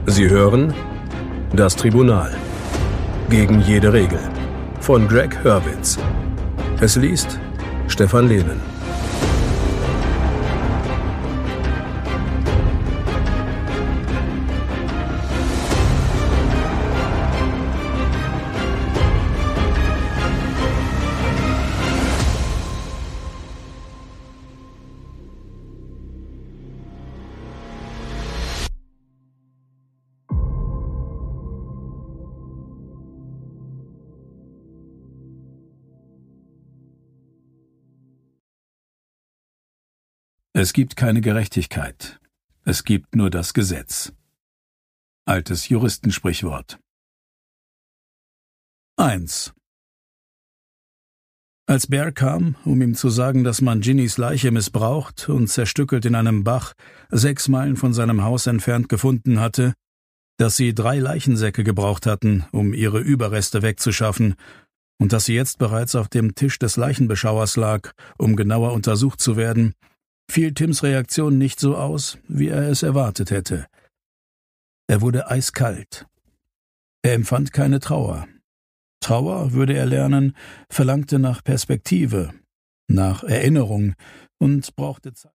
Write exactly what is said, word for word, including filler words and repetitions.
Sie hören Das Tribunal. Gegen jede Regel. Von Greg Hurwitz. Es liest Stefan Lehnen. Es gibt keine Gerechtigkeit. Es gibt nur das Gesetz. Altes Juristensprichwort. eins. Als Bear kam, um ihm zu sagen, dass man Ginnys Leiche missbraucht und zerstückelt in einem Bach sechs Meilen von seinem Haus entfernt gefunden hatte, dass sie drei Leichensäcke gebraucht hatten, um ihre Überreste wegzuschaffen, und dass sie jetzt bereits auf dem Tisch des Leichenbeschauers lag, um genauer untersucht zu werden, fiel Tims Reaktion nicht so aus, wie er es erwartet hätte. Er wurde eiskalt. Er empfand keine Trauer. Trauer, würde er lernen, verlangte nach Perspektive, nach Erinnerung und brauchte Zeit.